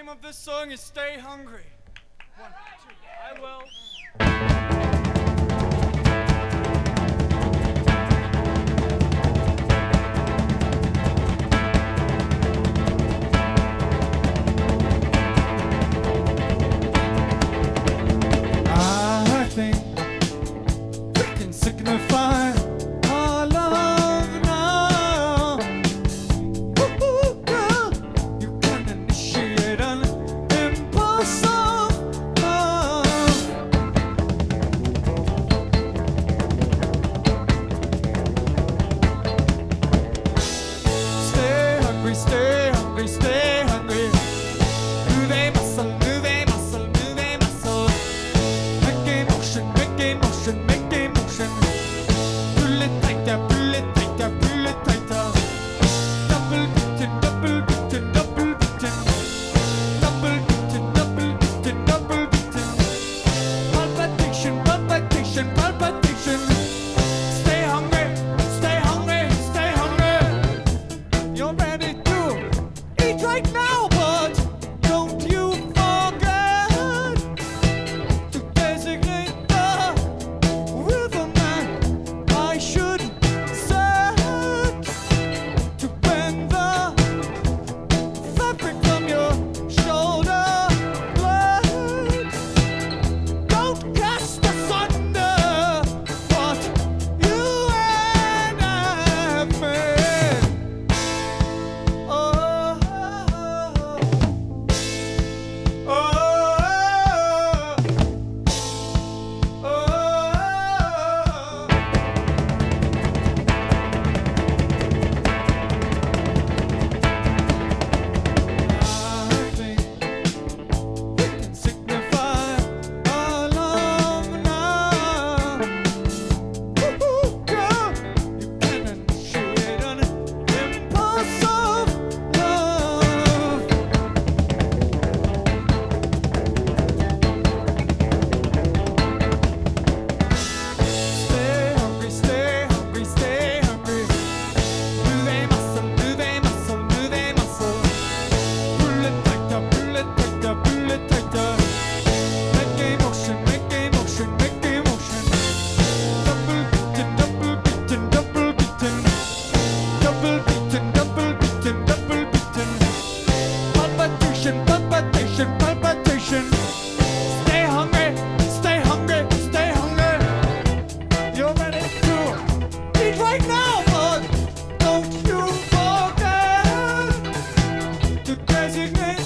of this song is Stay Hungry. 1, 2, I will. I think we can signify our love now. Ooh, girl, you can initiate an impulse of love. Stay hungry, stay hungry, stay hungry. Move a muscle, move a muscle, move a muscle. Make a motion, make a motion, make a motion. Pull it tighter, pull it tighter, pull it tighter. Double beaten, double beaten, double beaten. Double beaten, double beaten, double beaten. Palpitation, palpitation, palpitation. Stay hungry, stay hungry, stay hungry. You're ready to eat right now, but don't you forget to designate the rhythm that I should set to bend the fabric from your shoulder blades. Don't cast asunder what you and I have made. Oh, oh, oh. I think we can signify our love now. Ooh, girl, you can initiate an impulse of love. Stay hungry, stay hungry, stay hungry. Move a muscle, move a muscle, move a muscle. Pull it tighter, pull it tighter, pull it tighter. Make a motion, make a motion, make a motion. Double beaten, double beaten, double beaten. Double beaten, double beaten, double beaten. Palpitation, palpitation, palpitation. Stay hungry, stay hungry, stay hungry. You're ready to eat right now, but don't you forget to designate